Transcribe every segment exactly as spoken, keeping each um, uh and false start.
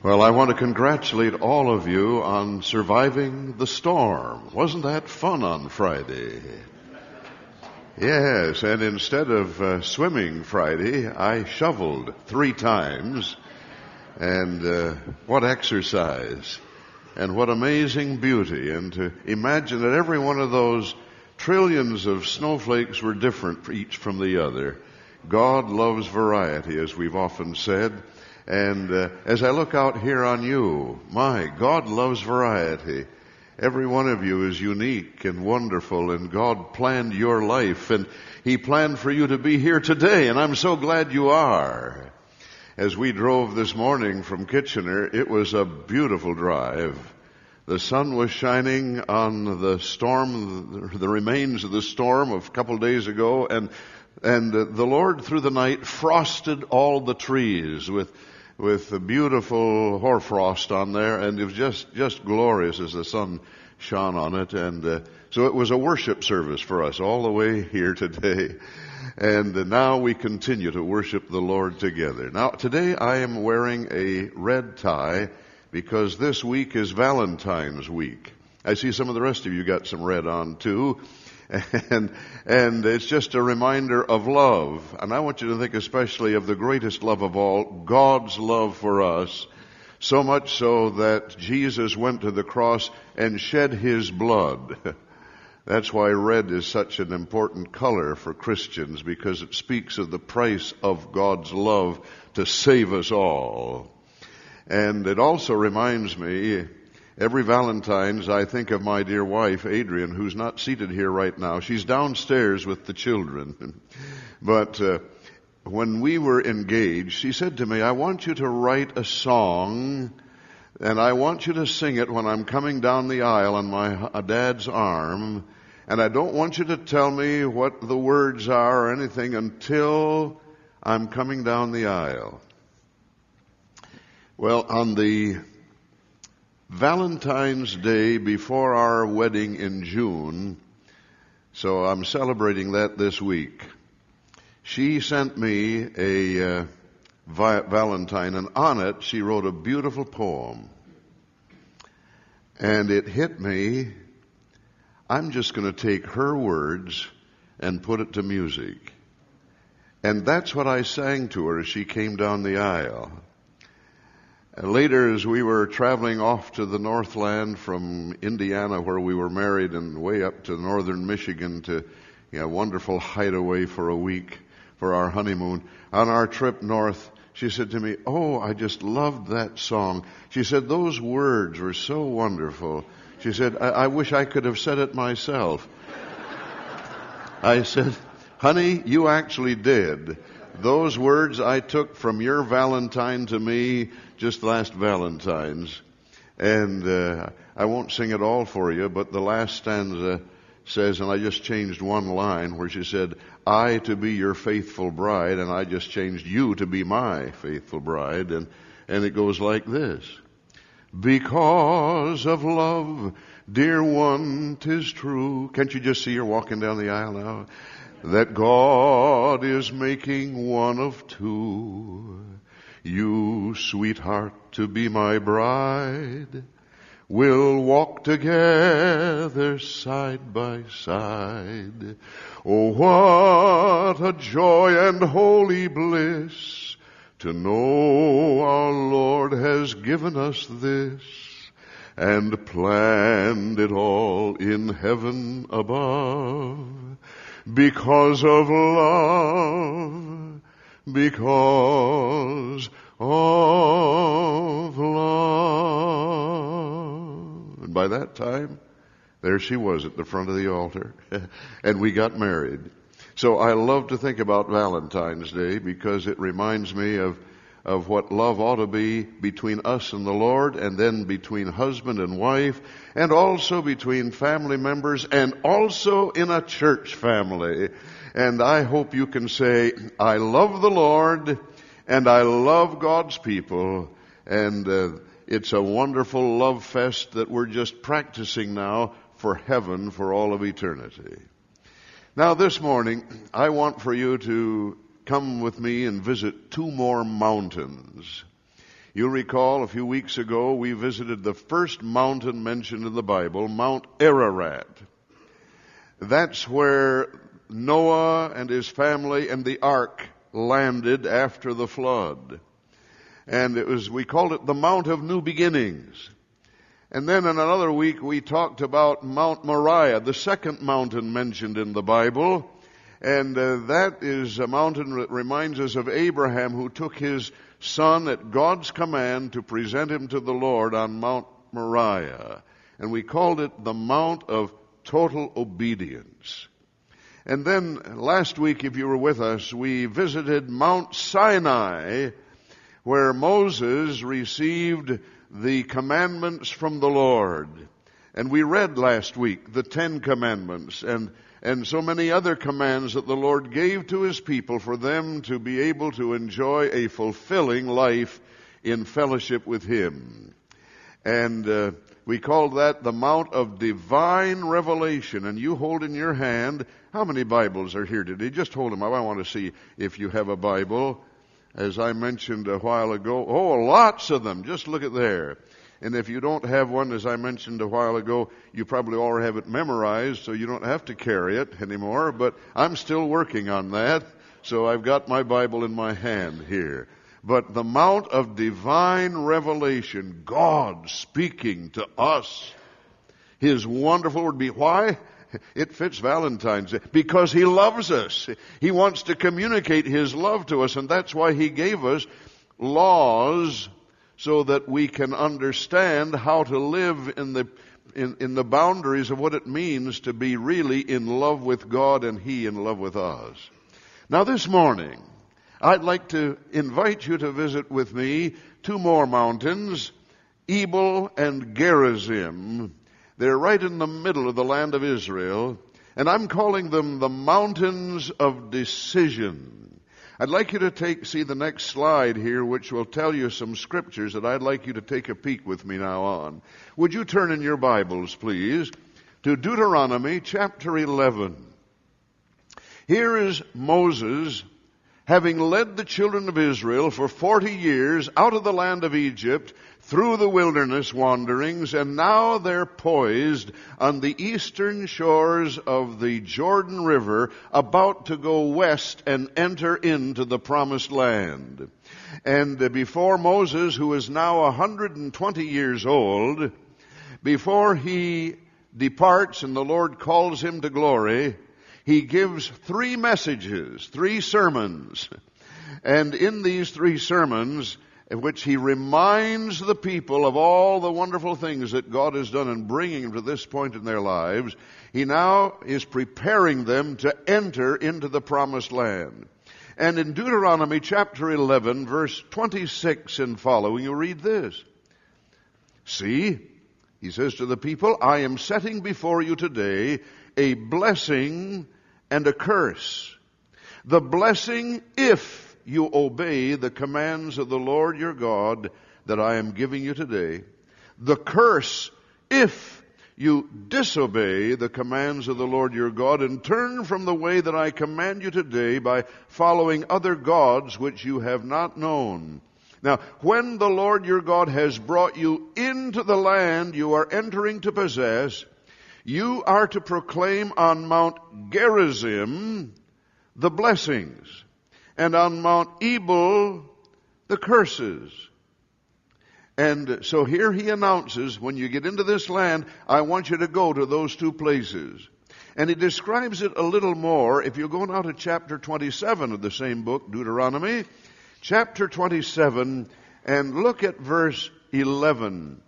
Well, I want to congratulate all of you on surviving the storm. Wasn't that fun on Friday? Yes, and instead of uh, swimming Friday, I shoveled three times. And uh, what exercise, and what amazing beauty. And to imagine that every one of those trillions of snowflakes were different each from the other. God loves variety, as we've often said. And uh, as I look out here on you, my, God loves variety. Every one of you is unique and wonderful, and God planned your life, and He planned for you to be here today, and I'm so glad you are. As we drove this morning from Kitchener, it was a beautiful drive. The sun was shining on the storm, the remains of the storm of a couple days ago, and and uh, the Lord through the night frosted all the trees with with a beautiful hoarfrost on there, and it was just, just glorious as the sun shone on it. And uh, so it was a worship service for us all the way here today. And uh, now we continue to worship the Lord together. Now, today I am wearing a red tie because this week is Valentine's week. I see some of the rest of you got some red on too. And, and it's just a reminder of love. And I want you to think especially of the greatest love of all, God's love for us. So much so that Jesus went to the cross and shed His blood. That's why red is such an important color for Christians, because it speaks of the price of God's love to save us all. And it also reminds me, every Valentine's, I think of my dear wife, Adrian, who's not seated here right now. She's downstairs with the children. But uh, when we were engaged, she said to me, I want you to write a song, and I want you to sing it when I'm coming down the aisle on my uh, dad's arm, and I don't want you to tell me what the words are or anything until I'm coming down the aisle. Well, on the Valentine's Day before our wedding in June, so I'm celebrating that this week, she sent me a uh, vi- Valentine, and on it she wrote a beautiful poem. And it hit me, I'm just going to take her words and put it to music. And that's what I sang to her as she came down the aisle. And later, as we were traveling off to the Northland from Indiana, where we were married, and way up to northern Michigan to, you know, a wonderful hideaway for a week for our honeymoon. On our trip north, she said to me, oh, I just loved that song. She said, those words were so wonderful. She said, I, I wish I could have said it myself. I said, honey, you actually did. Those words I took from your Valentine to me just last Valentine's. And uh, I won't sing it all for you, but the last stanza says, and I just changed one line where she said, I to be your faithful bride, and I just changed you to be my faithful bride. And, and it goes like this. Because of love, dear one, 'tis true. Can't you just see her walking down the aisle now? That God is making one of two. You, sweetheart, to be my bride. We'll walk together side by side. Oh, what a joy and holy bliss to know our Lord has given us this and planned it all in heaven above. Because of love, because of love. And by that time, there she was at the front of the altar, and we got married. So I love to think about Valentine's Day because it reminds me of of what love ought to be between us and the Lord, and then between husband and wife, and also between family members, and also in a church family. And I hope you can say, I love the Lord, and I love God's people, and uh, it's a wonderful love fest that we're just practicing now for heaven for all of eternity. Now this morning, I want for you to come with me and visit two more mountains. You'll recall a few weeks ago we visited the first mountain mentioned in the Bible, Mount Ararat. That's where Noah and his family and the ark landed after the flood. And it was, we called it the Mount of New Beginnings. And then in another week we talked about Mount Moriah, the second mountain mentioned in the Bible. And uh, that is a mountain that reminds us of Abraham, who took his son at God's command to present him to the Lord on Mount Moriah. And we called it the Mount of Total Obedience. And then last week, if you were with us, we visited Mount Sinai, where Moses received the commandments from the Lord. And we read last week the Ten Commandments and, and so many other commands that the Lord gave to His people for them to be able to enjoy a fulfilling life in fellowship with Him. And uh, we called that the Mount of Divine Revelation. And you hold in your hand, how many Bibles are here today? Just hold them up. I want to see if you have a Bible. As I mentioned a while ago, oh, lots of them. Just look at there. And if you don't have one, as I mentioned a while ago, you probably already have it memorized, so you don't have to carry it anymore. But I'm still working on that, so I've got my Bible in my hand here. But the Mount of Divine Revelation, God speaking to us. His wonderful word. Be why? It fits Valentine's Day. Because He loves us. He wants to communicate His love to us, and that's why He gave us laws so that we can understand how to live in the in, in the boundaries of what it means to be really in love with God and He in love with us. Now this morning, I'd like to invite you to visit with me two more mountains, Ebal and Gerizim. They're right in the middle of the land of Israel, and I'm calling them the mountains of decision. I'd like you to take see the next slide here, which will tell you some scriptures that I'd like you to take a peek with me now on. Would you turn in your Bibles, please, to Deuteronomy chapter eleven. Here is Moses, having led the children of Israel for forty years out of the land of Egypt, through the wilderness wanderings, and now they're poised on the eastern shores of the Jordan River, about to go west and enter into the promised land. And before Moses, who is now one hundred twenty years old, before he departs and the Lord calls him to glory, he gives three messages, three sermons. And in these three sermons, in which he reminds the people of all the wonderful things that God has done in bringing them to this point in their lives, he now is preparing them to enter into the promised land. And in Deuteronomy chapter eleven, verse twenty-six and following, you read this. See, he says to the people, I am setting before you today a blessing and a curse. The blessing, if you obey the commands of the Lord your God that I am giving you today. The curse, if you disobey the commands of the Lord your God and turn from the way that I command you today by following other gods which you have not known. Now, when the Lord your God has brought you into the land you are entering to possess, you are to proclaim on Mount Gerizim the blessings, and on Mount Ebal, the curses. And so here he announces, when you get into this land, I want you to go to those two places. And he describes it a little more. If you go now to chapter twenty-seven of the same book, Deuteronomy, chapter twenty-seven, and look at verse eleven.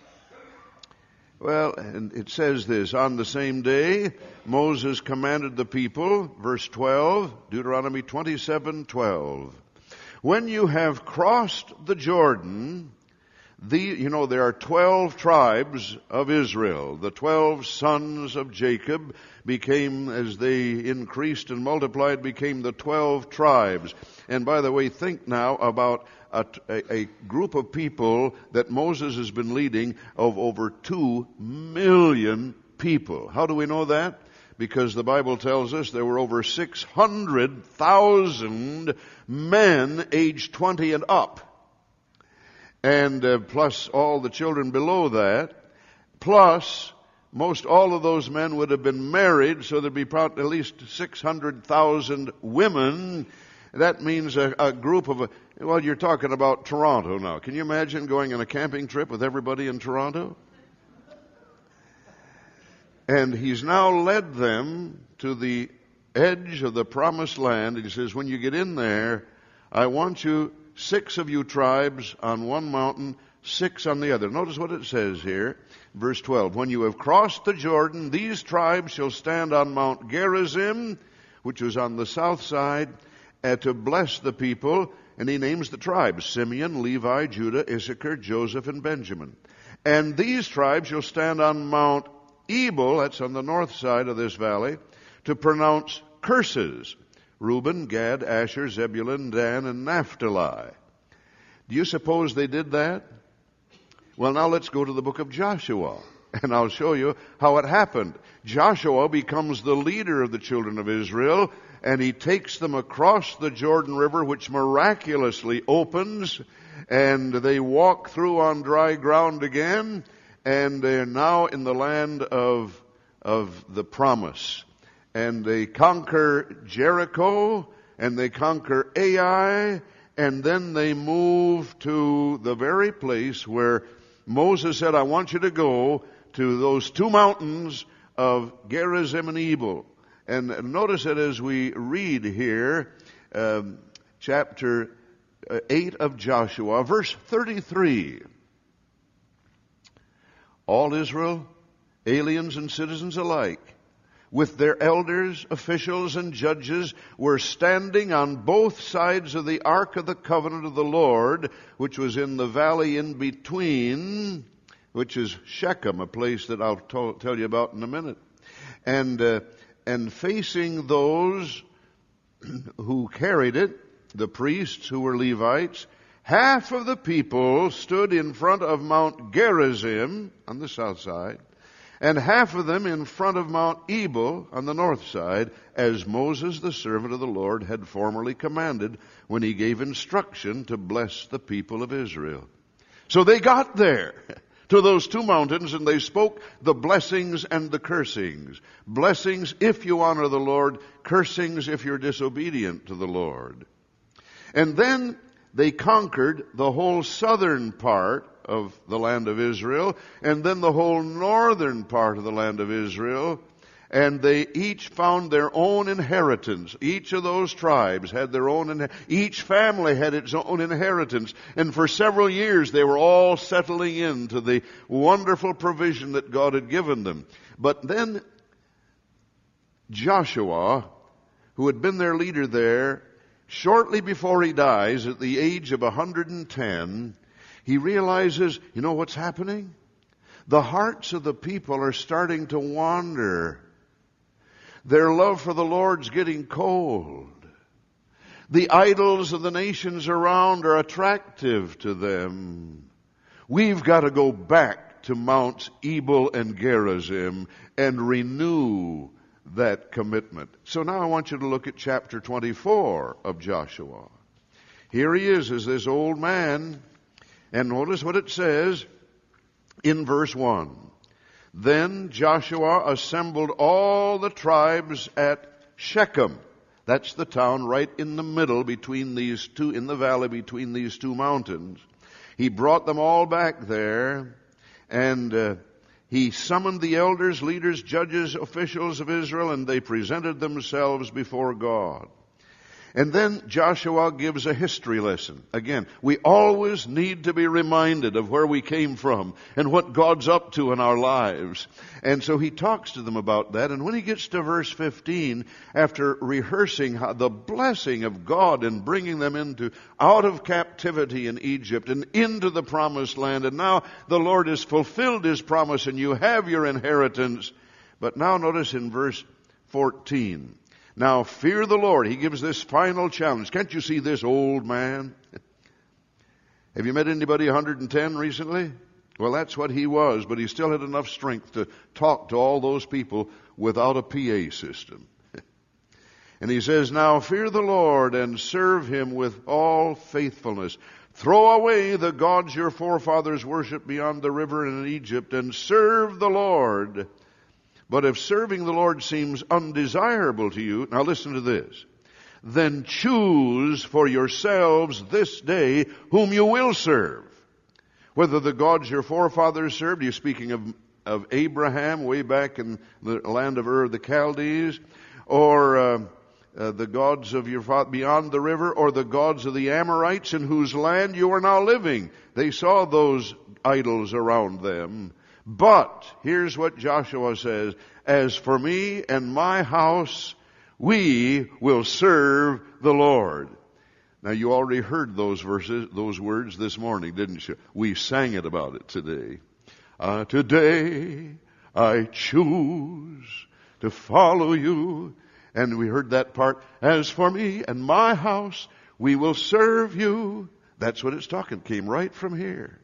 Well, and it says this, on the same day, Moses commanded the people, verse twelve, Deuteronomy twenty-seven twelve. When you have crossed the Jordan, the, you know, there are twelve tribes of Israel. The twelve sons of Jacob became, as they increased and multiplied, became the twelve tribes. And by the way, think now about A, a, a group of people that Moses has been leading of over two million people. How do we know that? Because the Bible tells us there were over six hundred thousand men aged twenty and up. and uh, plus all the children below that, plus most all of those men would have been married, so there'd be probably at least six hundred thousand women. That means a, a group of, well, you're talking about Toronto now. Can you imagine going on a camping trip with everybody in Toronto? And he's now led them to the edge of the promised land. And he says, when you get in there, I want you, six of you tribes on one mountain, six on the other. Notice what it says here, verse twelve. When you have crossed the Jordan, these tribes shall stand on Mount Gerizim, which was on the south side, uh, to bless the people. And he names the tribes, Simeon, Levi, Judah, Issachar, Joseph, and Benjamin. And these tribes shall stand on Mount Ebal, that's on the north side of this valley, to pronounce curses. Reuben, Gad, Asher, Zebulun, Dan, and Naphtali. Do you suppose they did that? Well, now let's go to the book of Joshua, and I'll show you how it happened. Joshua becomes the leader of the children of Israel, and he takes them across the Jordan River, which miraculously opens, and they walk through on dry ground again, and they're now in the land of, of the promise. And they conquer Jericho, and they conquer Ai, and then they move to the very place where Moses said, I want you to go to those two mountains of Gerizim and Ebal. And notice it as we read here, um, chapter eight of Joshua, verse thirty-three. All Israel, aliens and citizens alike, with their elders, officials, and judges, were standing on both sides of the Ark of the Covenant of the Lord, which was in the valley in between, which is Shechem, a place that I'll t- tell you about in a minute. And, uh, and facing those who carried it, the priests who were Levites, half of the people stood in front of Mount Gerizim on the south side, and half of them in front of Mount Ebal on the north side, as Moses, the servant of the Lord, had formerly commanded when he gave instruction to bless the people of Israel. So they got there to those two mountains, and they spoke the blessings and the cursings. Blessings if you honor the Lord, cursings if you're disobedient to the Lord. And then they conquered the whole southern part of the land of Israel, and then the whole northern part of the land of Israel, and they each found their own inheritance. Each of those tribes had their own, each family had its own inheritance, and for several years they were all settling into the wonderful provision that God had given them. But then Joshua, who had been their leader there, shortly before he dies, at the age of one hundred ten, he realizes, you know what's happening? The hearts of the people are starting to wander. Their love for the Lord's getting cold. The idols of the nations around are attractive to them. We've got to go back to Mounts Ebal and Gerizim and renew that commitment. So now I want you to look at chapter twenty-four of Joshua. Here he is as this old man, and notice what it says in verse one. Then Joshua assembled all the tribes at Shechem. That's the town right in the middle between these two, in the valley between these two mountains. He brought them all back there, and uh, he summoned the elders, leaders, judges, officials of Israel, and they presented themselves before God. And then Joshua gives a history lesson. Again, we always need to be reminded of where we came from and what God's up to in our lives. And so he talks to them about that. And when he gets to verse fifteen, after rehearsing how the blessing of God in bringing them into out of captivity in Egypt and into the promised land, and now the Lord has fulfilled his promise and you have your inheritance. But now notice in verse fourteen. Now fear the Lord. He gives this final challenge. Can't you see this old man? Have you met anybody one hundred ten recently? Well, that's what he was, but he still had enough strength to talk to all those people without a P A system. And he says, now fear the Lord and serve him with all faithfulness. Throw away the gods your forefathers worshipped beyond the river and in Egypt, and serve the Lord. But if serving the Lord seems undesirable to you, now listen to this, then choose for yourselves this day whom you will serve. Whether the gods your forefathers served, you're speaking of, of Abraham way back in the land of Ur of the Chaldees, or uh, uh, the gods of your father beyond the river, or the gods of the Amorites in whose land you are now living. They saw those idols around them. But here's what Joshua says, as for me and my house, we will serve the Lord. Now you already heard those verses, those words this morning, didn't you? We sang it about it today. Uh, today I choose to follow you. And we heard that part, as for me and my house, we will serve you. That's what it's talking, came right from here.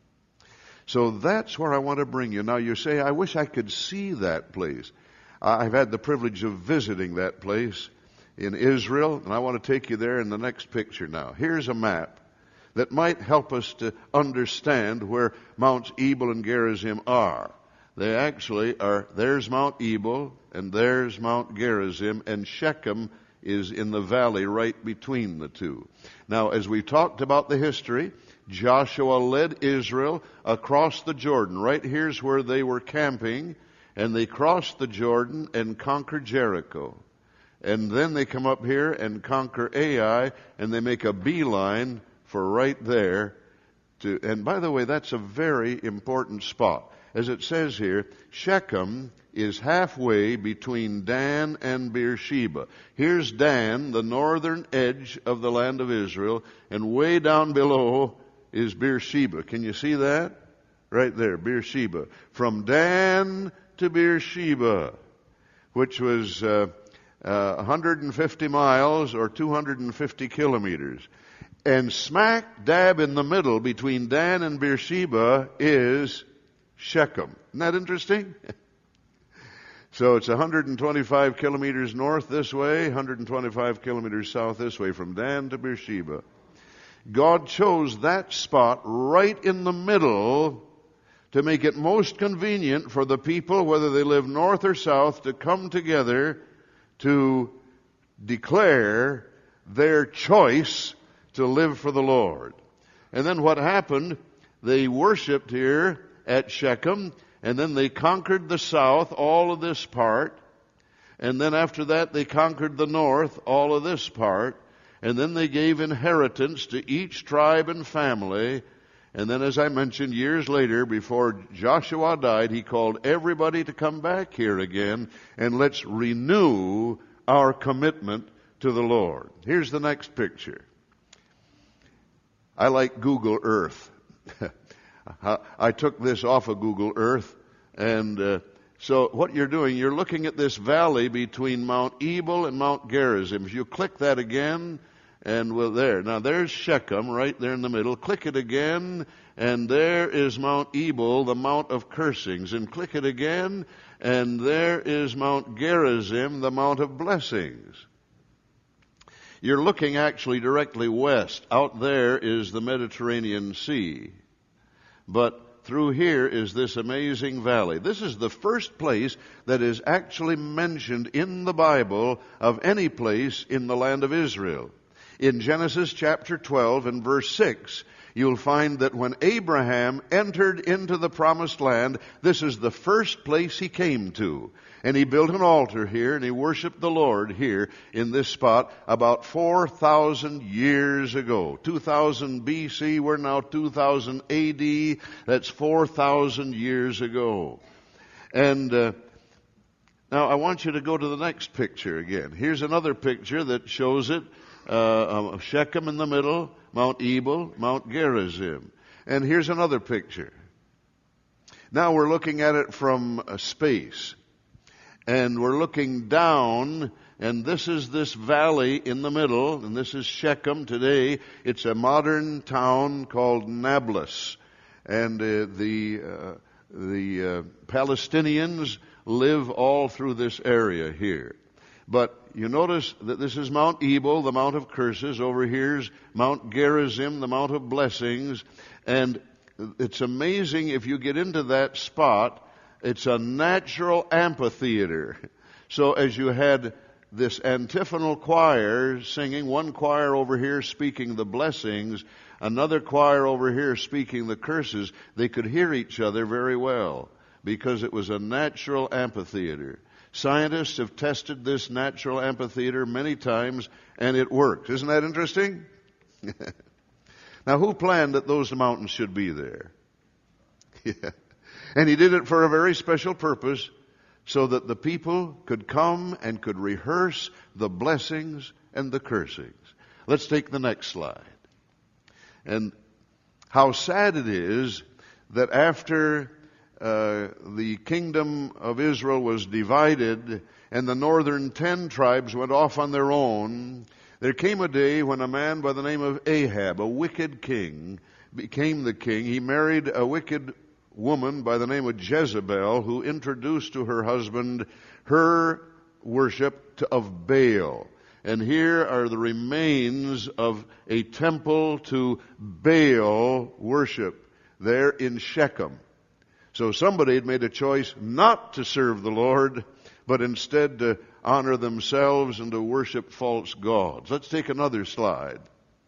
So that's where I want to bring you. Now you say, I wish I could see that place. I've had the privilege of visiting that place in Israel, and I want to take you there in the next picture now. Here's a map that might help us to understand where Mounts Ebal and Gerizim are. They actually are, there's Mount Ebal, and there's Mount Gerizim, and Shechem is in the valley right between the two. Now, as we talked about the history, Joshua led Israel across the Jordan. Right here's where they were camping, and they crossed the Jordan and conquered Jericho. And then they come up here and conquer Ai, and they make a beeline for right there. To, and by the way, that's a very important spot. As it says here, Shechem is halfway between Dan and Beersheba. Here's Dan, the northern edge of the land of Israel, and way down below is Beersheba. Can you see that? Right there, Beersheba. From Dan to Beersheba, which was uh, uh, one hundred fifty miles or two hundred fifty kilometers. And smack dab in the middle between Dan and Beersheba is Shechem. Isn't that interesting? So it's one hundred twenty-five kilometers north this way, one hundred twenty-five kilometers south this way, from Dan to Beersheba. God chose that spot right in the middle to make it most convenient for the people, whether they live north or south, to come together to declare their choice to live for the Lord. And then what happened, they worshiped here at Shechem, and then they conquered the south, all of this part. And then after that, they conquered the north, all of this part. And then they gave inheritance to each tribe and family. And then, as I mentioned, years later, before Joshua died, he called everybody to come back here again, and let's renew our commitment to the Lord. Here's the next picture. I like Google Earth. I took this off of Google Earth, and uh, so what you're doing, you're looking at this valley between Mount Ebal and Mount Gerizim. If you click that again, and we're there. Now there's Shechem right there in the middle. Click it again, and there is Mount Ebal, the Mount of Cursings. And click it again, and there is Mount Gerizim, the Mount of Blessings. You're looking actually directly west. Out there is the Mediterranean Sea. But through here is this amazing valley. This is the first place that is actually mentioned in the Bible of any place in the land of Israel. In Genesis chapter twelve and verse six, you'll find that when Abraham entered into the promised land, this is the first place he came to. And he built an altar here, and he worshiped the Lord here in this spot about four thousand years ago. two thousand B C, we're now two thousand A D. That's four thousand years ago. And uh, now I want you to go to the next picture again. Here's another picture that shows it. Uh, Shechem in the middle, Mount Ebal, Mount Gerizim. And here's another picture. Now we're looking at it from uh, space. And we're looking down, and this is this valley in the middle, and this is Shechem today. It's a modern town called Nablus. And uh, the uh, the uh, Palestinians live all through this area here. But you notice that this is Mount Ebal, the Mount of Curses. Over here's Mount Gerizim, the Mount of Blessings. And it's amazing if you get into that spot, it's a natural amphitheater. So as you had this antiphonal choir singing, one choir over here speaking the blessings, another choir over here speaking the curses, they could hear each other very well because it was a natural amphitheater. Scientists have tested this natural amphitheater many times, and it works. Isn't that interesting? Now, who planned that those mountains should be there? Yeah. And he did it for a very special purpose, so that the people could come and could rehearse the blessings and the cursings. Let's take the next slide. And how sad it is that after uh, the kingdom of Israel was divided and the northern ten tribes went off on their own, there came a day when a man by the name of Ahab, a wicked king, became the king. He married a wicked woman by the name of Jezebel, who introduced to her husband her worship of Baal. And here are the remains of a temple to Baal worship there in Shechem. So somebody had made a choice not to serve the Lord, but instead to honor themselves and to worship false gods. Let's take another slide.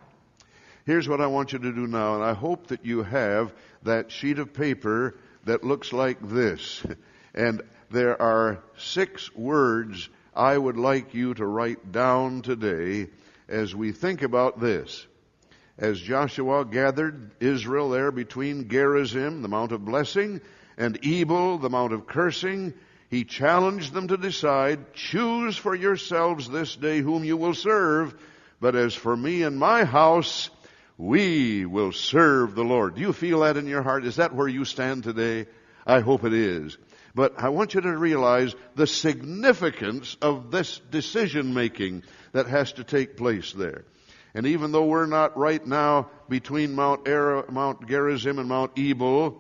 Here's what I want you to do now, and I hope that you have that sheet of paper that looks like this. And there are six words I would like you to write down today as we think about this. As Joshua gathered Israel there between Gerizim, the Mount of Blessing, and Ebal, the Mount of Cursing, he challenged them to decide, choose for yourselves this day whom you will serve, but as for me and my house, we will serve the Lord. Do you feel that in your heart? Is that where you stand today? I hope it is. But I want you to realize the significance of this decision making that has to take place there. And even though we're not right now between Mount, Era, Mount Gerizim and Mount Ebal,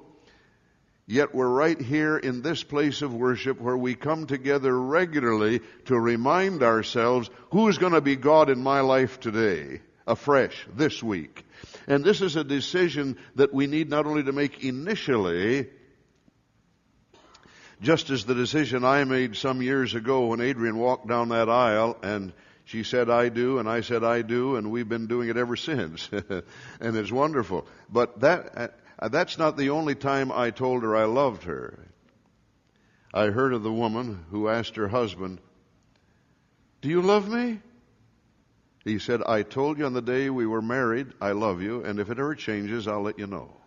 yet we're right here in this place of worship where we come together regularly to remind ourselves who's going to be God in my life today, afresh, this week. And this is a decision that we need not only to make initially, just as the decision I made some years ago when Adrian walked down that aisle and she said, I do, and I said, I do, and we've been doing it ever since. And it's wonderful. But that uh, that's not the only time I told her I loved her. I heard of the woman who asked her husband, do you love me? He said, I told you on the day we were married, I love you, and if it ever changes, I'll let you know.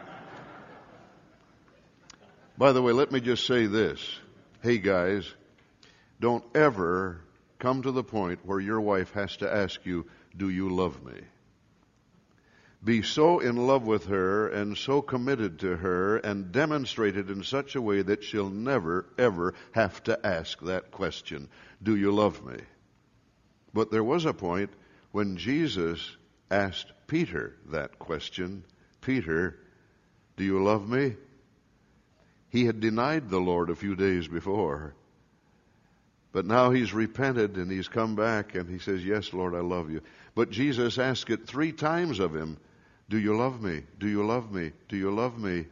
By the way, let me just say this. Hey guys, don't ever come to the point where your wife has to ask you, do you love me? Be so in love with her and so committed to her and demonstrate it in such a way that she'll never, ever have to ask that question, do you love me? But there was a point when Jesus asked Peter that question, Peter, do you love me? He had denied the Lord a few days before. But now he's repented and he's come back and he says, yes, Lord, I love you. But Jesus asked it three times of him, do you love me? Do you love me? Do you love me?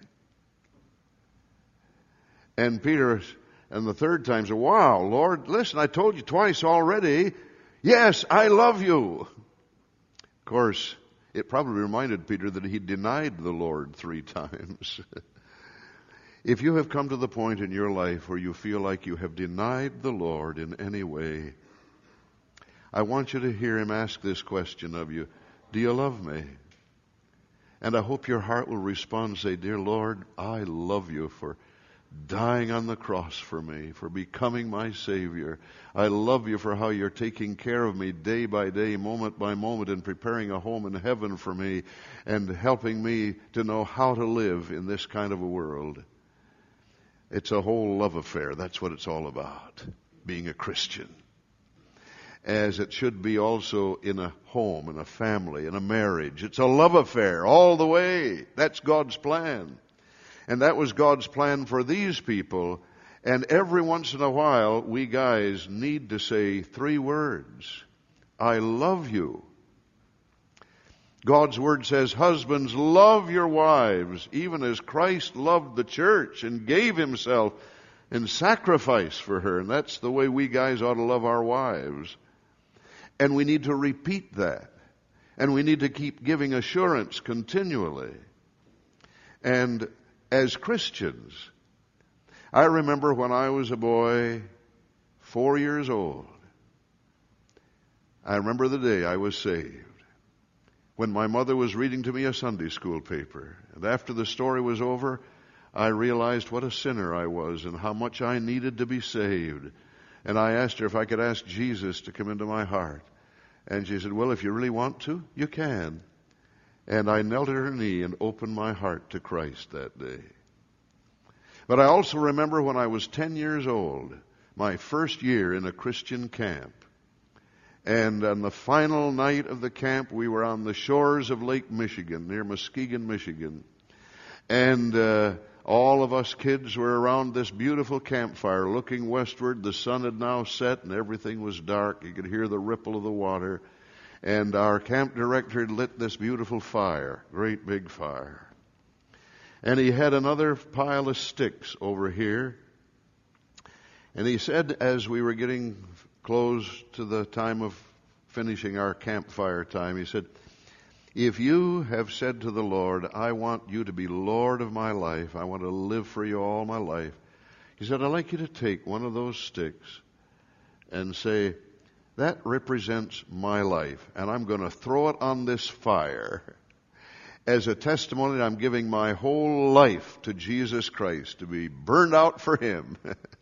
And Peter, and the third time said, wow, Lord, listen, I told you twice already. Yes, I love you. Of course, it probably reminded Peter that he denied the Lord three times. If you have come to the point in your life where you feel like you have denied the Lord in any way, I want you to hear him ask this question of you, do you love me? And I hope your heart will respond and say, dear Lord, I love you for dying on the cross for me, for becoming my Savior. I love you for how you're taking care of me day by day, moment by moment, and preparing a home in heaven for me and helping me to know how to live in this kind of a world. It's a whole love affair. That's what it's all about, being a Christian. As it should be also in a home, in a family, in a marriage. It's a love affair all the way. That's God's plan. And that was God's plan for these people. And every once in a while, we guys need to say three words. I love you. God's Word says, husbands, love your wives, even as Christ loved the church and gave himself in sacrifice for her. And that's the way we guys ought to love our wives. And we need to repeat that. And we need to keep giving assurance continually. And as Christians, I remember when I was a boy, four years old, I remember the day I was saved, when my mother was reading to me a Sunday school paper. And after the story was over, I realized what a sinner I was and how much I needed to be saved. And I asked her if I could ask Jesus to come into my heart. And she said, well, if you really want to, you can. And I knelt at her knee and opened my heart to Christ that day. But I also remember when I was ten years old, my first year in a Christian camp. And on the final night of the camp, we were on the shores of Lake Michigan, near Muskegon, Michigan. And uh, all of us kids were around this beautiful campfire looking westward. The sun had now set and everything was dark. You could hear the ripple of the water. And our camp director had lit this beautiful fire, great big fire. And he had another pile of sticks over here. And he said, as we were getting close to the time of finishing our campfire time, he said, if you have said to the Lord, I want you to be Lord of my life, I want to live for you all my life, he said, I'd like you to take one of those sticks and say, that represents my life, and I'm going to throw it on this fire as a testimony that I'm giving my whole life to Jesus Christ to be burned out for him.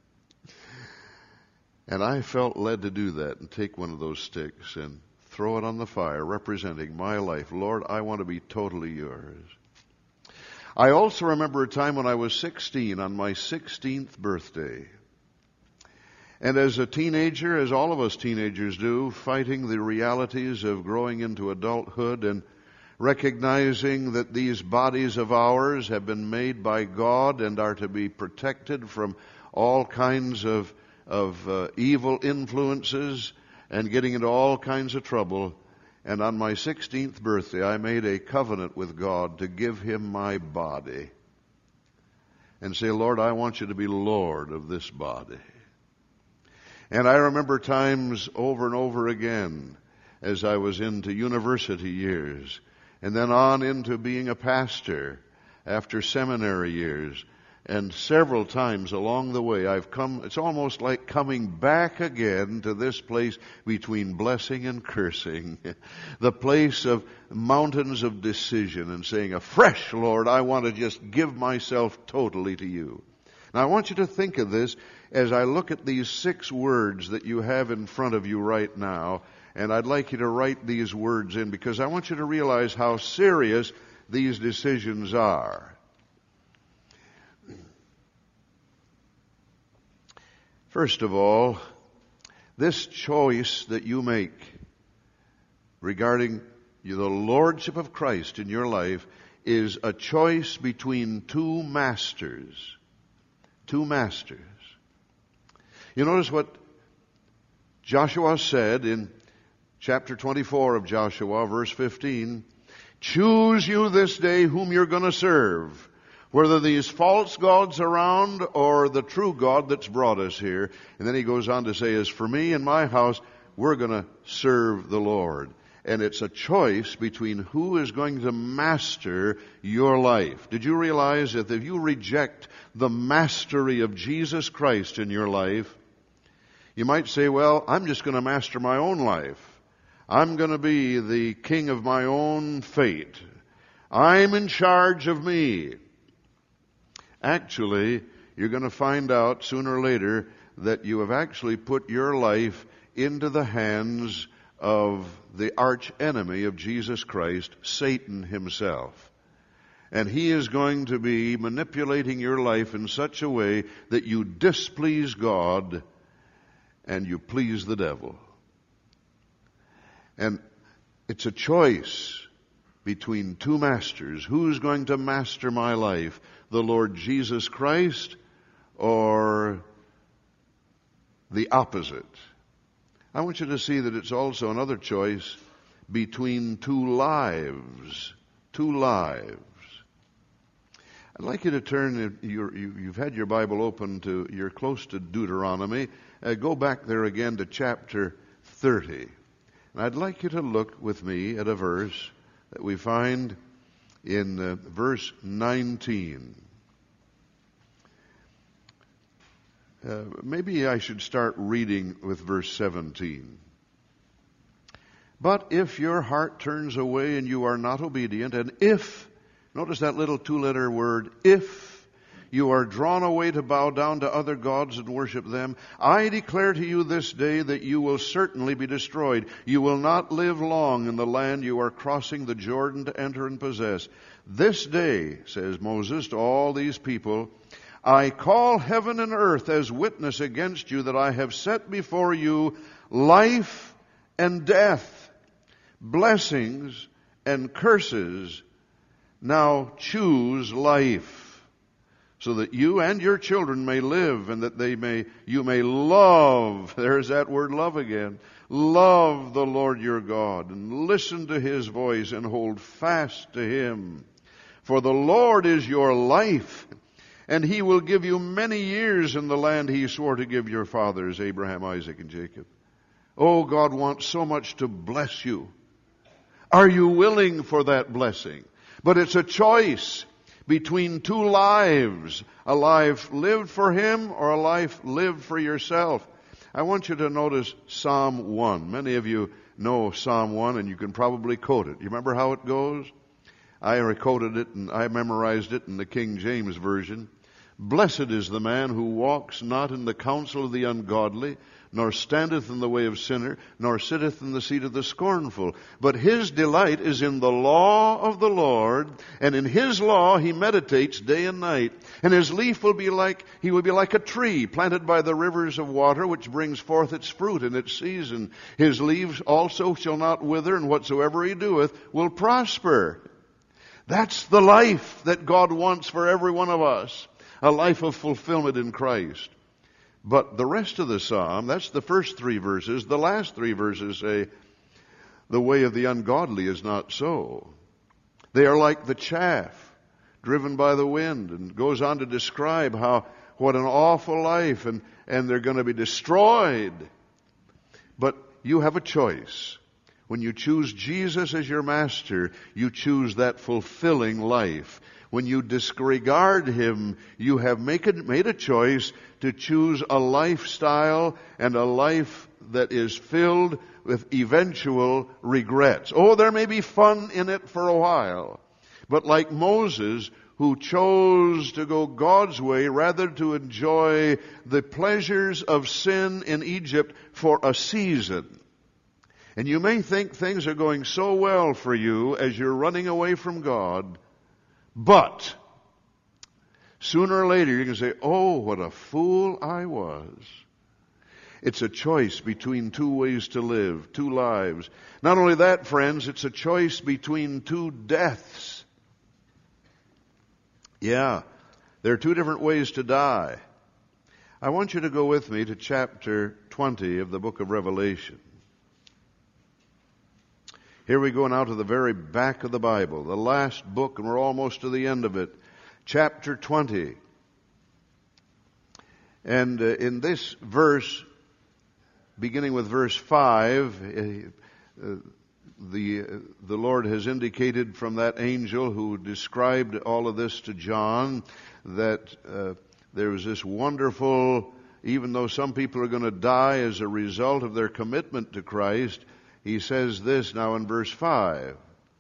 And I felt led to do that and take one of those sticks and throw it on the fire, representing my life. Lord, I want to be totally yours. I also remember a time when I was sixteen, on my sixteenth birthday. And as a teenager, as all of us teenagers do, fighting the realities of growing into adulthood and recognizing that these bodies of ours have been made by God and are to be protected from all kinds of of uh, evil influences and getting into all kinds of trouble. And on my sixteenth birthday, I made a covenant with God to give him my body and say, Lord, I want you to be Lord of this body. And I remember times over and over again as I was into university years and then on into being a pastor after seminary years. And several times along the way, I've come, it's almost like coming back again to this place between blessing and cursing. The place of mountains of decision and saying, afresh, Lord, I want to just give myself totally to you. Now I want you to think of this as I look at these six words that you have in front of you right now. And I'd like you to write these words in because I want you to realize how serious these decisions are. First of all, this choice that you make regarding the Lordship of Christ in your life is a choice between two masters. Two masters. You notice what Joshua said in chapter twenty-four of Joshua, verse fifteen. Choose you this day whom you're going to serve. Whether these false gods around or the true God that's brought us here. And then he goes on to say, as for me and my house, we're going to serve the Lord. And it's a choice between who is going to master your life. Did you realize that if you reject the mastery of Jesus Christ in your life, you might say, well, I'm just going to master my own life. I'm going to be the king of my own fate. I'm in charge of me. Actually, you're going to find out sooner or later that you have actually put your life into the hands of the arch enemy of Jesus Christ, Satan himself. And he is going to be manipulating your life in such a way that you displease God and you please the devil. And it's a choice between two masters. Who's going to master my life? The Lord Jesus Christ or the opposite. I want you to see that it's also another choice between two lives. Two lives. I'd like you to turn, your, you, you've had your Bible open to, you're close to Deuteronomy. Uh, go back there again to chapter thirty. And I'd like you to look with me at a verse that we find in uh, verse nineteen. Uh, maybe I should start reading with verse seventeen. But if your heart turns away and you are not obedient, and if, notice that little two-letter word, if you are drawn away to bow down to other gods and worship them, I declare to you this day that you will certainly be destroyed. You will not live long in the land you are crossing the Jordan to enter and possess. This day, says Moses to all these people, I call heaven and earth as witness against you that I have set before you life and death, blessings and curses. Now choose life, so that you and your children may live, and that they may you may love. There's that word love again. Love the Lord your God, and listen to his voice, and hold fast to him. For the Lord is your life, and he will give you many years in the land he swore to give your fathers, Abraham, Isaac, and Jacob. Oh, God wants so much to bless you. Are you willing for that blessing? But it's a choice between two lives, a life lived for him or a life lived for yourself. I want you to notice Psalm one. Many of you know Psalm one, and you can probably quote it. You remember how it goes? I quoted it and I memorized it in the King James Version. Blessed is the man who walks not in the counsel of the ungodly, nor standeth in the way of sinner, nor sitteth in the seat of the scornful. But his delight is in the law of the Lord, and in his law he meditates day and night. And his leaf will be like, he will be like a tree planted by the rivers of water, which brings forth its fruit in its season. His leaves also shall not wither, and whatsoever he doeth will prosper. That's the life that God wants for every one of us. A life of fulfillment in Christ. But the rest of the psalm, that's the first three verses. The last three verses say, the way of the ungodly is not so. They are like the chaff driven by the wind, and goes on to describe how, what an awful life, and, and they're going to be destroyed. But you have a choice. When you choose Jesus as your master, you choose that fulfilling life. When you disregard him, you have make a, made a choice to choose a lifestyle and a life that is filled with eventual regrets. Oh, there may be fun in it for a while. But like Moses, who chose to go God's way rather to enjoy the pleasures of sin in Egypt for a season. And you may think things are going so well for you as you're running away from God, but sooner or later you can say, oh, what a fool I was. It's a choice between two ways to live, two lives. Not only that, friends, it's a choice between two deaths. Yeah, there are two different ways to die. I want you to go with me to chapter twenty of the book of Revelation. Here we go now to the very back of the Bible, the last book, and we're almost to the end of it. Chapter twenty. And uh, in this verse, beginning with verse five, uh, the, uh, the Lord has indicated from that angel who described all of this to John that uh, there was this wonderful, even though some people are going to die as a result of their commitment to Christ, he says this now in verse five.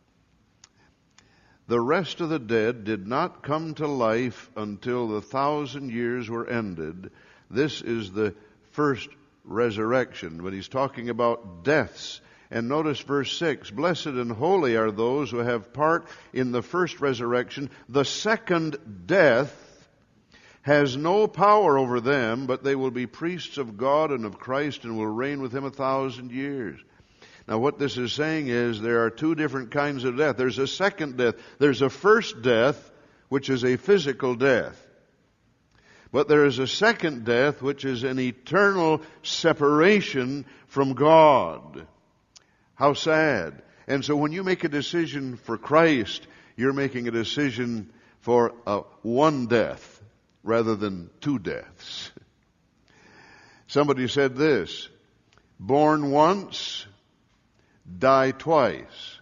The rest of the dead did not come to life until the thousand years were ended. This is the first resurrection. When he's talking about deaths. And notice verse six. Blessed and holy are those who have part in the first resurrection. The second death has no power over them, but they will be priests of God and of Christ and will reign with him a thousand years. Now what this is saying is there are two different kinds of death. There's a second death. There's a first death, which is a physical death. But there is a second death, which is an eternal separation from God. How sad. And so when you make a decision for Christ, you're making a decision for a one death rather than two deaths. Somebody said this: born once, die twice.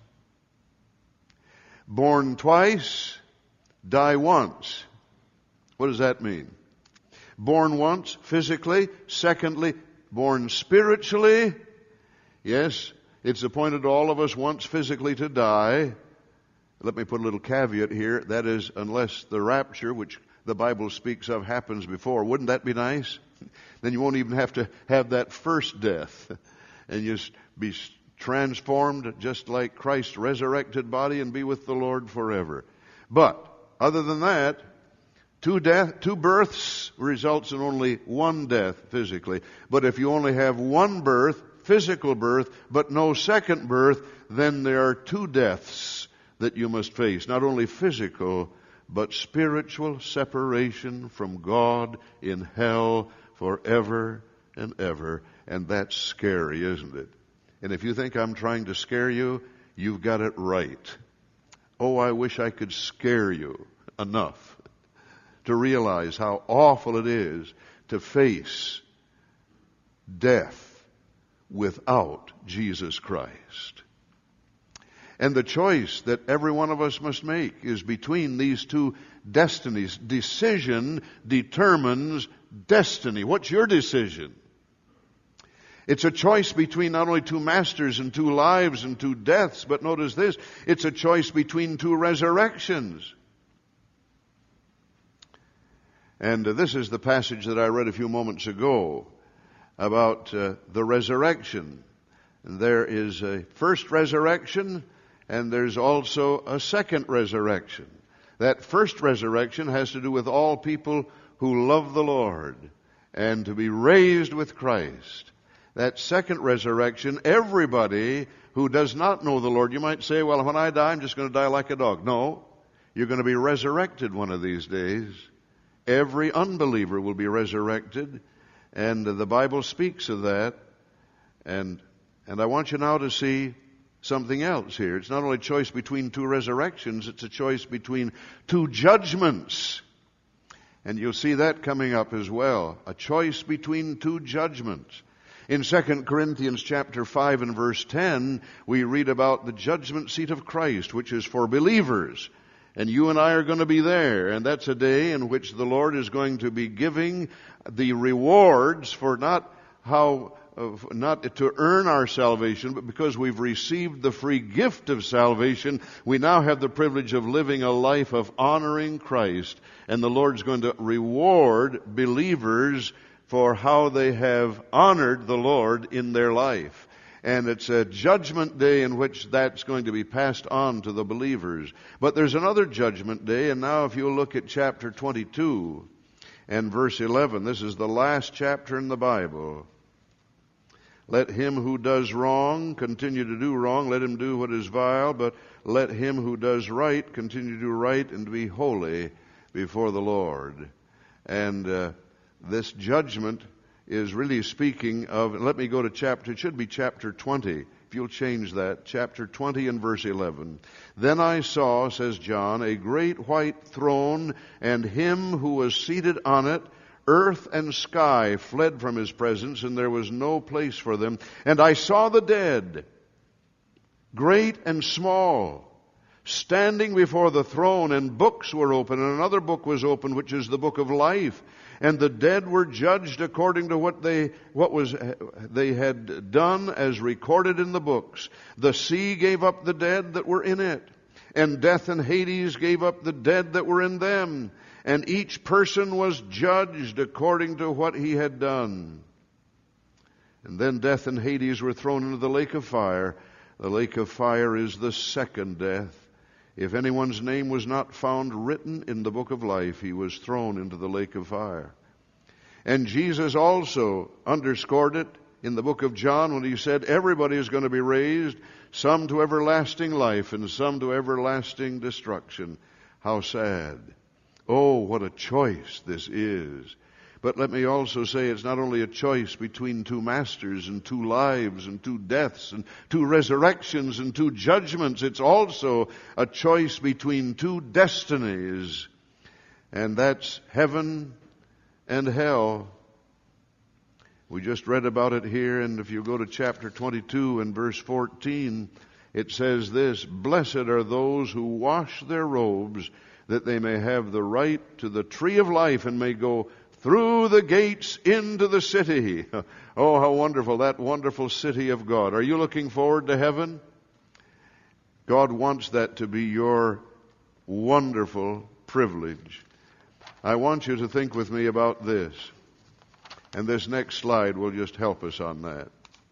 Born twice, die once. What does that mean? Born once, physically. Secondly, born spiritually. Yes, it's appointed to all of us once physically to die. Let me put a little caveat here. That is, unless the rapture, which the Bible speaks of, happens before. Wouldn't that be nice? Then you won't even have to have that first death. And you be transformed just like Christ's resurrected body and be with the Lord forever. But, other than that, Two death, two births results in only one death physically. But if you only have one birth, physical birth, but no second birth, then there are two deaths that you must face. Not only physical, but spiritual separation from God in hell forever and ever. And that's scary, isn't it? And if you think I'm trying to scare you, you've got it right. Oh, I wish I could scare you enough to realize how awful it is to face death without Jesus Christ. And the choice that every one of us must make is between these two destinies. Decision determines destiny. What's your decision? It's a choice between not only two masters and two lives and two deaths, but notice this, it's a choice between two resurrections. And uh, this is the passage that I read a few moments ago about uh, the resurrection. And there is a first resurrection, and there's also a second resurrection. That first resurrection has to do with all people who love the Lord and to be raised with Christ. That second resurrection, everybody who does not know the Lord, you might say, well, when I die, I'm just going to die like a dog. No, you're going to be resurrected one of these days. Every unbeliever will be resurrected, and the Bible speaks of that. And and I want you now to see something else here. It's not only a choice between two resurrections, it's a choice between two judgments. And you'll see that coming up as well. A choice between two judgments. In Second Corinthians chapter five and verse ten, we read about the judgment seat of Christ, which is for believers. And you and I are going to be there. And that's a day in which the Lord is going to be giving the rewards for not how, not to earn our salvation, but because we've received the free gift of salvation, we now have the privilege of living a life of honoring Christ. And the Lord's going to reward believers for how they have honored the Lord in their life. And it's a judgment day in which that's going to be passed on to the believers. But there's another judgment day, and now if you look at chapter twenty-two and verse eleven, this is the last chapter in the Bible. Let him who does wrong continue to do wrong. Let him do what is vile, but let him who does right continue to do right and to be holy before the Lord. And uh, this judgment is really speaking of, let me go to chapter, it should be chapter twenty, if you'll change that, chapter twenty and verse eleven. Then I saw, says John, a great white throne, and him who was seated on it. Earth and sky fled from his presence, and there was no place for them. And I saw the dead, great and small, standing before the throne, and books were open, and another book was opened, which is the book of life. And the dead were judged according to what they what was they had done as recorded in the books. The sea gave up the dead that were in it, and death and Hades gave up the dead that were in them. And each person was judged according to what he had done. And then death and Hades were thrown into the lake of fire. The lake of fire is the second death. If anyone's name was not found written in the book of life, he was thrown into the lake of fire. And Jesus also underscored it in the book of John when he said, everybody is going to be raised, some to everlasting life and some to everlasting destruction. How sad. Oh, what a choice this is. But let me also say it's not only a choice between two masters and two lives and two deaths and two resurrections and two judgments. It's also a choice between two destinies. And that's heaven and hell. We just read about it here, and if you go to chapter twenty-two and verse fourteen, it says this, "Blessed are those who wash their robes, that they may have the right to the tree of life and may go through the gates into the city." Oh, how wonderful, that wonderful city of God. Are you looking forward to heaven? God wants that to be your wonderful privilege. I want you to think with me about this. And this next slide will just help us on that.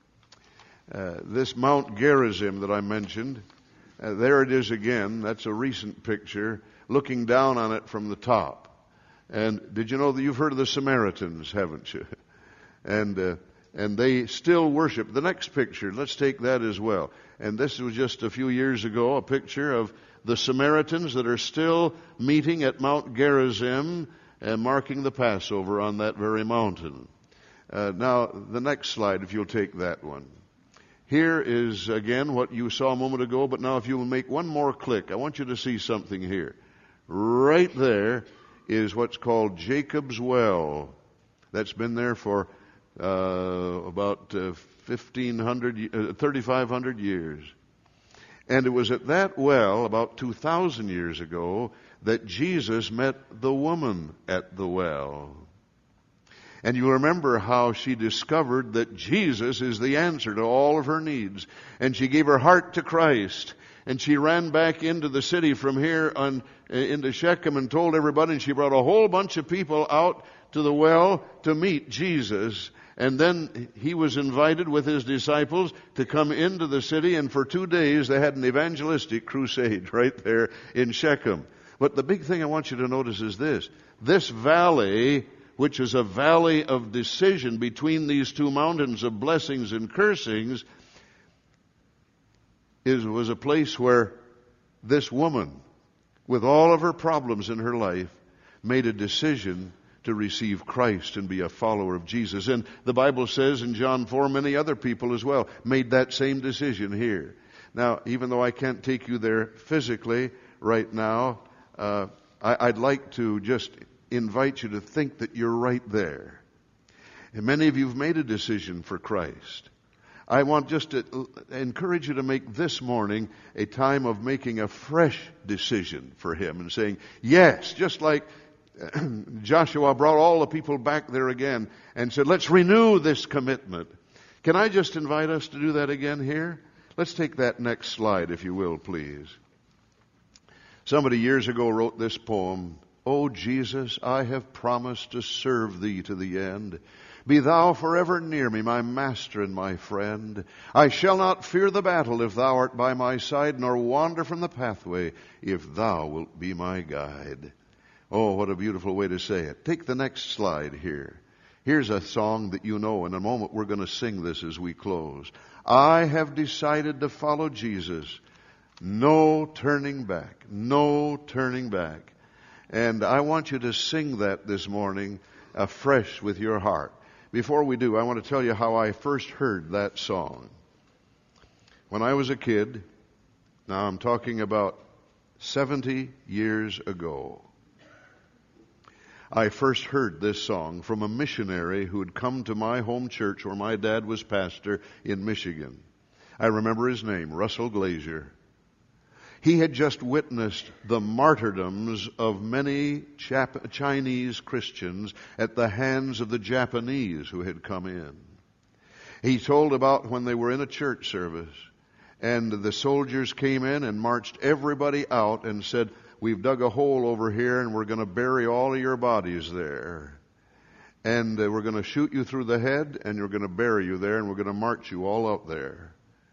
Uh, this Mount Gerizim that I mentioned, uh, there it is again. That's a recent picture, looking down on it from the top. And did you know that you've heard of the Samaritans, haven't you? And uh, and they still worship. The next picture, let's take that as well. And this was just a few years ago, a picture of the Samaritans that are still meeting at Mount Gerizim and marking the Passover on that very mountain. Uh, now, the next slide, if you'll take that one. Here is, again, what you saw a moment ago, but now if you will make one more click, I want you to see something here. Right there is what's called Jacob's Well. That's been there for uh, about uh, fifteen hundred, uh, thirty-five hundred years. And it was at that well, about two thousand years ago, that Jesus met the woman at the well. And you remember how she discovered that Jesus is the answer to all of her needs. And she gave her heart to Christ. And she ran back into the city from here on into Shechem and told everybody. And she brought a whole bunch of people out to the well to meet Jesus. And then he was invited with his disciples to come into the city. And for two days they had an evangelistic crusade right there in Shechem. But the big thing I want you to notice is this. This valley, which is a valley of decision between these two mountains of blessings and cursings, is, was a place where this woman, with all of her problems in her life, made a decision to receive Christ and be a follower of Jesus. And the Bible says in John four, many other people as well made that same decision here. Now, even though I can't take you there physically right now, uh, I, I'd like to just invite you to think that you're right there. And many of you have made a decision for Christ. I want just to encourage you to make this morning a time of making a fresh decision for Him and saying, yes, just like Joshua brought all the people back there again and said, let's renew this commitment. Can I just invite us to do that again here? Let's take that next slide, if you will, please. Somebody years ago wrote this poem, "O Jesus, I have promised to serve Thee to the end. Be Thou forever near me, my Master and my friend. I shall not fear the battle if Thou art by my side, nor wander from the pathway if Thou wilt be my guide." Oh, what a beautiful way to say it. Take the next slide here. Here's a song that you know. In a moment we're going to sing this as we close. I have decided to follow Jesus. No turning back. No turning back. And I want you to sing that this morning afresh with your heart. Before we do, I want to tell you how I first heard that song. When I was a kid, now I'm talking about seventy years ago, I first heard this song from a missionary who had come to my home church where my dad was pastor in Michigan. I remember his name, Russell Glazier. He had just witnessed the martyrdoms of many Jap- Chinese Christians at the hands of the Japanese who had come in. He told about when they were in a church service and the soldiers came in and marched everybody out and said, "We've dug a hole over here and we're going to bury all of your bodies there. And uh, we're going to shoot you through the head and we're going to bury you there and we're going to march you all out there."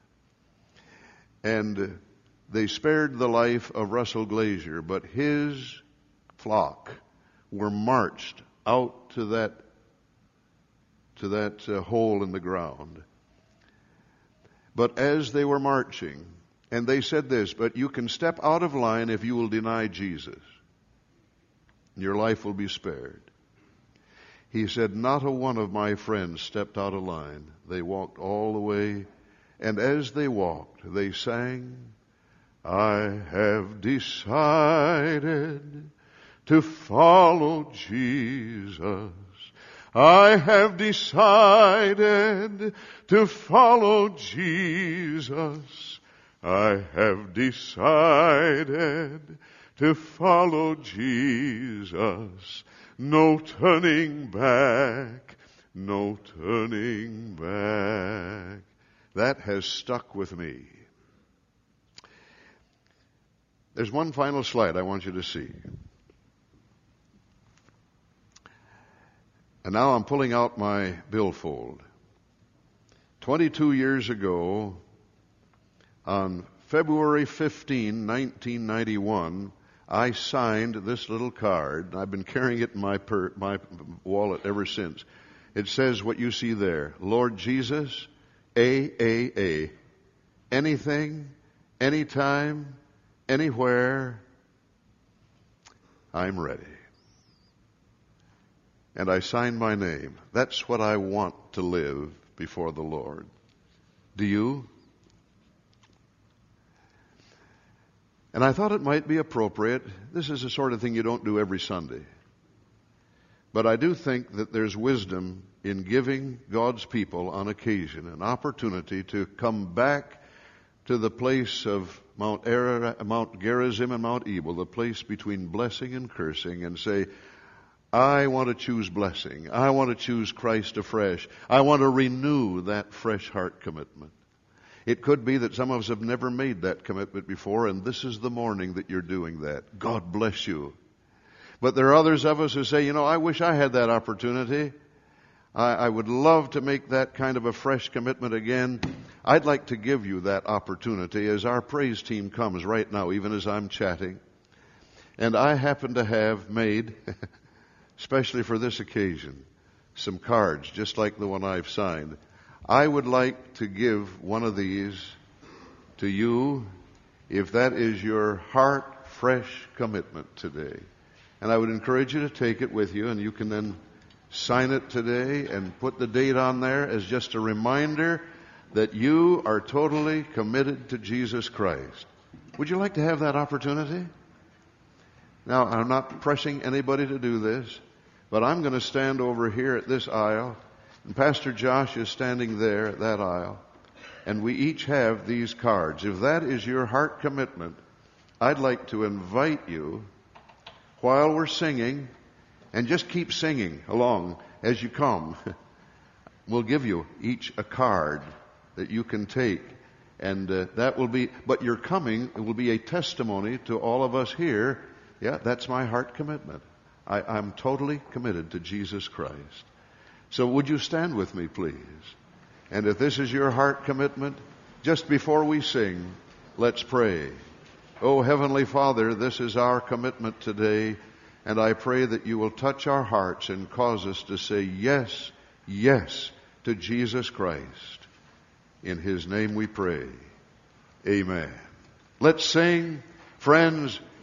And uh, they spared the life of Russell Glazier, but his flock were marched out to that to that uh, hole in the ground. But as they were marching, and they said this, "But you can step out of line if you will deny Jesus." Your life will be spared. He said, not a one of my friends stepped out of line. They walked all the way, and as they walked, they sang, I have decided to follow Jesus. I have decided to follow Jesus. I have decided to follow Jesus. No turning back, no turning back. That has stuck with me. There's one final slide I want you to see. And now I'm pulling out my billfold. Twenty-two years ago, on February fifteenth, nineteen ninety-one, I signed this little card. I've been carrying it in my per, my wallet ever since. It says what you see there. Lord Jesus, A A A. Anything, anytime, anywhere, I'm ready. And I signed my name. That's what I want to live before the Lord. Do you? And I thought it might be appropriate. This is the sort of thing you don't do every Sunday. But I do think that there's wisdom in giving God's people on occasion an opportunity to come back to the place of Mount, Ara, Mount Gerizim and Mount Ebal, the place between blessing and cursing, and say, I want to choose blessing. I want to choose Christ afresh. I want to renew that fresh heart commitment. It could be that some of us have never made that commitment before, and this is the morning that you're doing that. God bless you. But there are others of us who say, you know, I wish I had that opportunity. I, I would love to make that kind of a fresh commitment again. I'd like to give you that opportunity as our praise team comes right now, even as I'm chatting. And I happen to have made, especially for this occasion, some cards, just like the one I've signed. I would like to give one of these to you if that is your heart fresh commitment today. And I would encourage you to take it with you, and you can then sign it today and put the date on there as just a reminder that you are totally committed to Jesus Christ. Would you like to have that opportunity? Now, I'm not pressing anybody to do this, but I'm going to stand over here at this aisle. And Pastor Josh is standing there at that aisle. And we each have these cards. If that is your heart commitment, I'd like to invite you while we're singing, and just keep singing along as you come. We'll give you each a card that you can take. And uh, that will be, but your coming will be a testimony to all of us here. Yeah, that's my heart commitment. I, I'm totally committed to Jesus Christ. So would you stand with me, please? And if this is your heart commitment, just before we sing, let's pray. Oh, Heavenly Father, this is our commitment today, and I pray that you will touch our hearts and cause us to say yes, yes to Jesus Christ. In His name we pray. Amen. Let's sing, friends.